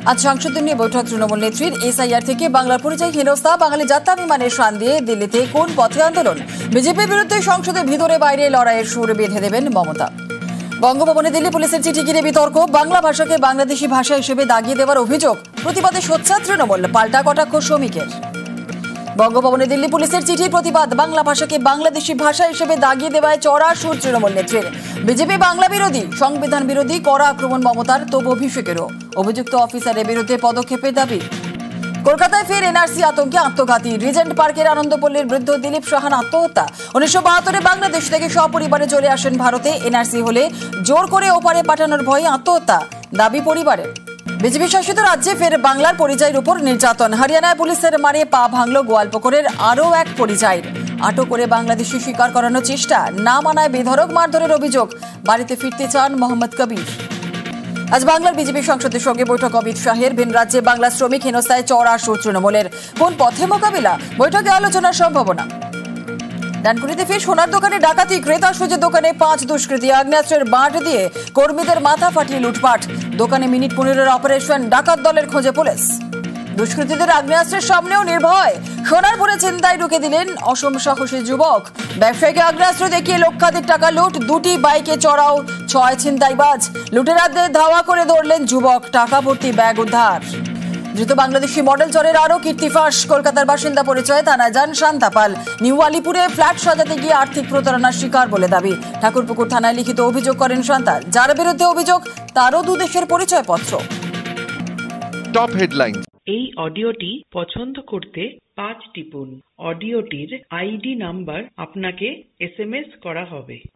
আজ সাংসদদের নিয়ে বৈঠক তৃণমূল নেত্রীর। এসআইআর থেকে বাংলার পরিচয় হেনস্থা, বাঙালি যাত্রাভিমানের শান দিয়ে দিল্লিতে কোন পথে আন্দোলন, বিজেপির বিরুদ্ধে সংসদের ভিতরে বাইরে লড়াইয়ের সুর বেঁধে দেবেন মমতা। বঙ্গভবনে দিল্লি পুলিশের চিঠি ঘিরে বিতর্ক, বাংলা ভাষাকে বাংলাদেশি ভাষা হিসেবে দাগিয়ে দেওয়ার অভিযোগ, প্রতিবাদে সোচ্চার তৃণমূল, পাল্টা কটাক্ষ শ্রমিকের। বঙ্গভবনে দিল্লি পুলিশের চিঠির প্রতিবাদ, বাংলা ভাষাকে বাংলাদেশি ভাষা হিসেবে দাগিয়ে দেওয়ায় চড়া সুর তৃণমূল নেত্রীর। বিজেপি বাংলা বিরোধী, সংবিধান বিরোধী, কড়া আক্রমণ মমতার, তবু অভিষেকেরও। অভিযুক্ত অফিসারের বিরুদ্ধে পদক্ষেপের দাবি। কলকাতায় ফের এনআরসি আতঙ্কে আত্মঘাতী, রিজেন্ট পার্কের আনন্দপল্লীর বৃদ্ধ দিলীপ সাহান আত্মহত্যা। 1972-এ বাংলাদেশ থেকে সপরিবারে চলে আসেন ভারতে, এনআরসি হলে জোর করে ওপারে পাঠানোর ভয়ে আত্মহত্যা, দাবি পরিবারের। বিজেপি শাসিত রাজ্যে ফের বাংলার পরিচয়ের উপর নির্যাতন, হরিয়ানায় পুলিশের মারে পা ভাঙল গোয়ালপুকুরের আরও এক পরিচয়ের। আটক করে বাংলাদেশি স্বীকার করানোর চেষ্টা, না মানায় বেধড়ক মারধরের অভিযোগ, বাড়িতে ফিরতে চান মোহাম্মদ কবির। আজ বাংলার বিজেপি সংসদের সঙ্গে বৈঠক অমিত শাহের। ভিন রাজ্যে বাংলা শ্রমিক হেনস্থায় চড়া সুর তৃণমূলের, কোন পথে মোকাবিলা, বৈঠকে আলোচনার সম্ভাবনা। ডানকুনিতে ফের সোনার দোকানে ডাকাতি, ক্রেতা সুজের দোকানে 5 দুষ্কৃতী আগ্নেয়াস্ত্রের বাঁট দিয়ে কর্মীদের মাথা ফাটিয়ে লুটপাট। দোকানে মিনিট 15-এর অপারেশন, ডাকাত দলের খোঁজে পুলিশ। দুষ্কৃতীদের আগ্নেয়াস্ত্রের সামনেও নির্ভয়, সোনারপুরে চিন্তায় ঢুকে দিলেন অসম সাহসী যুবক। ব্যবসায়ীকে আগ্নেয়াস্ত্র দেখিয়ে লক্ষাধিক টাকা লুট, 2টি বাইকে চড়াও 6 ছিনতাইবাজ। লুটেরাদের ধাওয়া করে ধরলেন যুবক, টাকা ভর্তি ব্যাগ উদ্ধার। ধৃত বাংলাদেশি মডেল চরের আরও কীর্তিফাঁস, কলকাতার বাসিন্দা পরিচয়ে থানায় যান শান্তা পাল। নিউ আলিপুরে ফ্ল্যাট সাজাতে গিয়ে আর্থিক প্রতারণার শিকার বলে দাবি। ঠাকুরপুকুর থানায় লিখিত অভিযোগ করেন শান্তা, যার বিরুদ্ধে অভিযোগ তারও 2 দেশের পরিচয়পত্র। Top headline. এই অডিওটি পছন্দ করতে 5 টিপুন। অডিওটির আইডি নাম্বার আপনাকে SMS করা হবে।